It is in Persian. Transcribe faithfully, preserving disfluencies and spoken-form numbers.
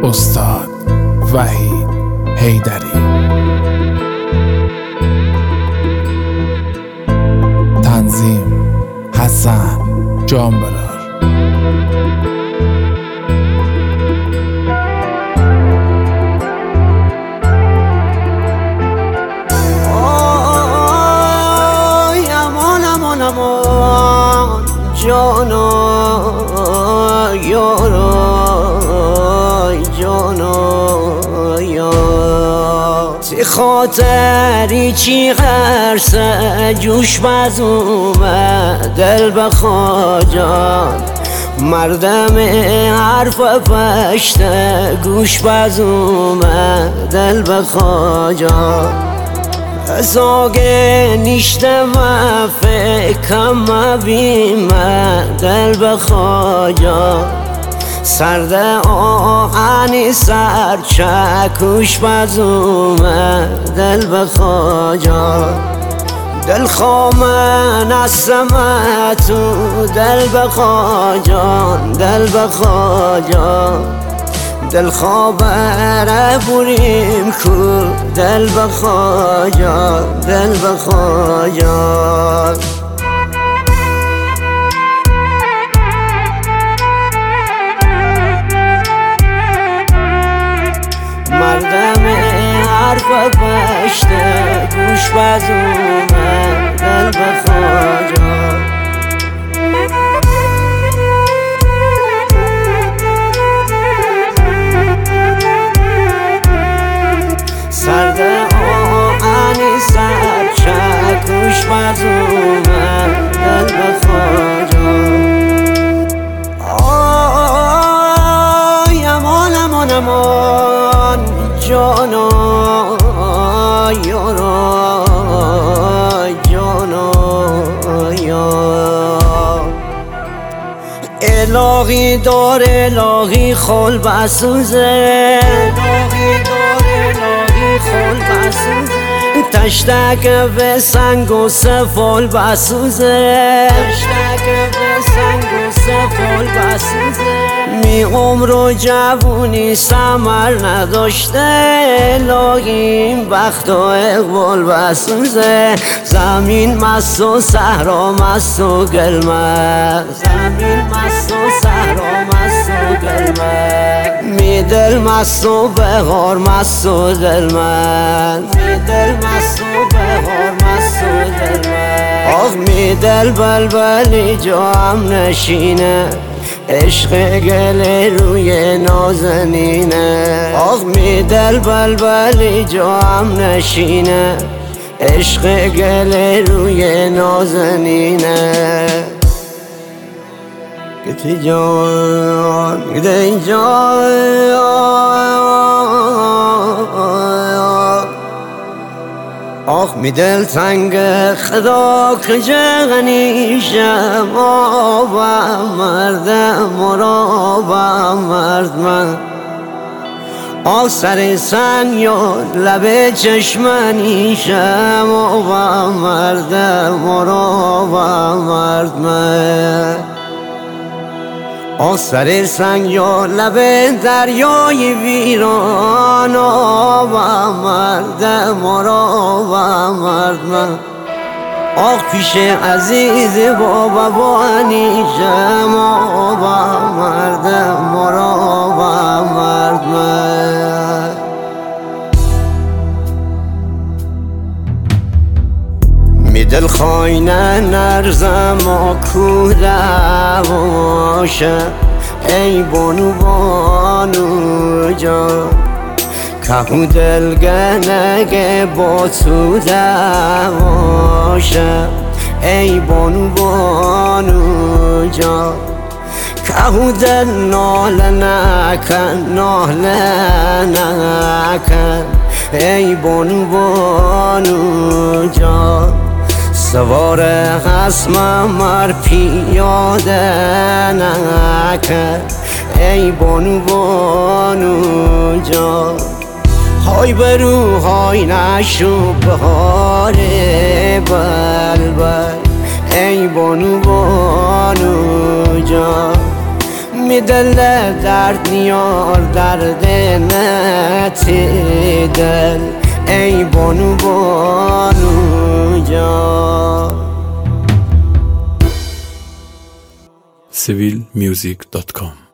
استاد وحید حیدری. تنظیم حسن جانبرار. جانا یارا جانا یا تی خاطری چی غرسه جوش بزومه دل بخواجان مردم حرف پشته گوش بزومه دل بخواجان ازاگه نیشته و فکم بیمه دل بخواجا سرده آهنی سر چکوش بزومه دل بخواجا دل خامه نسمه تو دل بخواجا دل بخواجا دل خابره بریم کو دل بخواجا دل بخواجا مردم حرف پشته گوش بزومه دل بخواجا سرده آهنی سر چکوش بزومه دل بخواجا آی امان امان امان جانا یارا جانا یا الهی دار الهی خل بسوزه الهی دار الهی خل بسوزه تشتک به سنگ و سفال بسوزه تشتک به سنگ و سفال بسوزه می عمر و جوونی سمر نداشته الهی بخت و اقبال بسوزه زمین مست و صحرا مست و گلمه زمین مست و صحرا مست و گلمه می دل مست و بهار مست و دل من می دل مست و بهار مست و دل من آخ می دل بلبلی جا هم نشینه عشق گل روی نازنینه آخ می دل بلبلی جا هم نشینه عشق گل روی نازنینه گتی جان گتی جان آخ می دل تنگ خدا کجا غنیشم آبم مردم مرابم مرد من آخ سر سنگ یاد لب چشمنیشم آبم مردم مرابم مرد من آخ سر سنگ یا لب دریای ویران آبم مردم مرابم مرد من آخ پیش عزیز بابا بانیشم آبم مردم مرابم مرد من می دل خواینه نرزم و کو دواشه ای بانو بانو جان که دلگنگه با تو دواشه ای بانو بانو جان که دل ناله نکن ناله نکن ای بانو بانو جان سوار خصمم مر پیاده نکن ای بانو بانو جان های برو های نشو بهار بلبل ای بانو بانو جان می دل درد نیار درد نتی دل ای بانو بانو جان. سیویل میوزیک دات کام